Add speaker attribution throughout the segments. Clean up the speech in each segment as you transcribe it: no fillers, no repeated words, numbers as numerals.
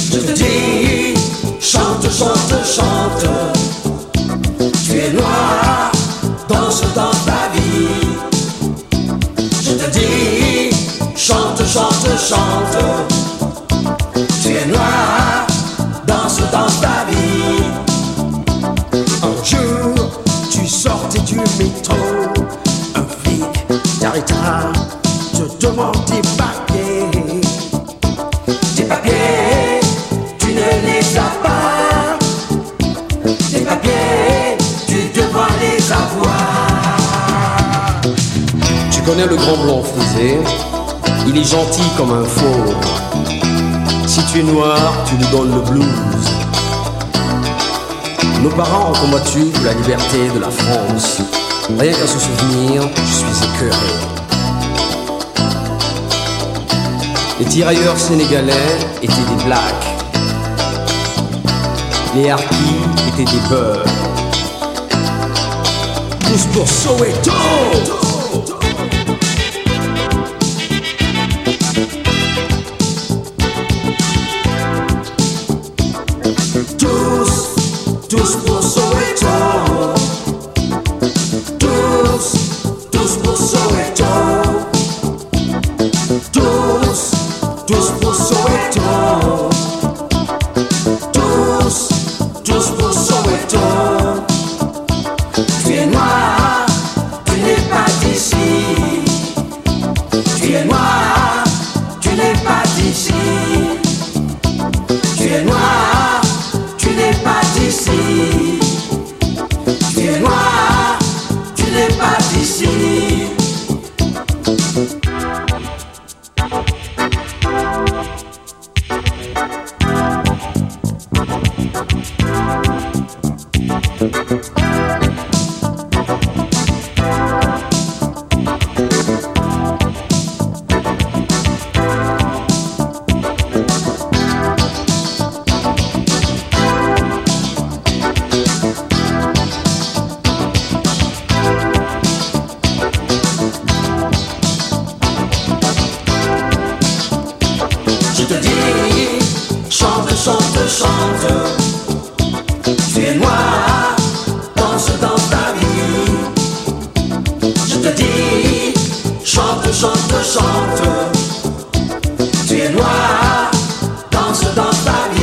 Speaker 1: Je te dis, chante, chante, chante. Tu es noir, danse dans ta vie. Je te dis, chante, chante, chante. Tu es noir, danse dans ta vie. Un jour, tu sortais du métro. Un flic t'arrêta, te demande tes papiers. Tes papiers, tu ne les as pas. Tes papiers, tu devras les avoir.
Speaker 2: Tu connais le grand blond frisé, il est gentil comme un fauve. Si tu es noir, tu lui donnes le blues. Nos parents ont combattu pour la liberté de la France. Rien qu'à se souvenir, je suis écœuré. Les tirailleurs sénégalais étaient des blacks. Les harkis étaient des beurs.
Speaker 1: Tous pour Soweto. Tous pour Soweto. Tous pour Soweto. Tous pour Soweto. Tous pour Soweto. Tu es noir, tu n'es pas d'ici. Tu es noir, tu n'es pas d'ici. Tu es noir, tu n'es pas d'ici. Tu es noir, tu n'es pas d'ici. Je te dis, chante, chante, chante. Tu es noir, danse dans ta vie. Je te dis, chante, chante, chante. Tu es noir, danse dans ta vie.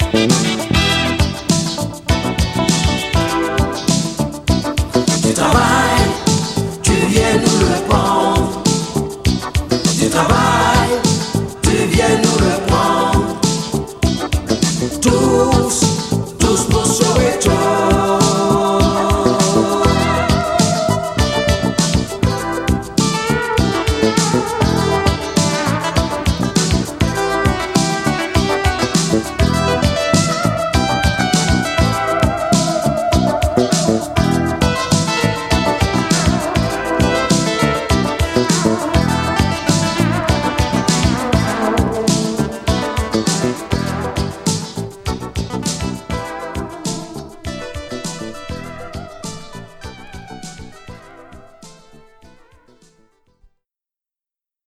Speaker 1: Tu travailles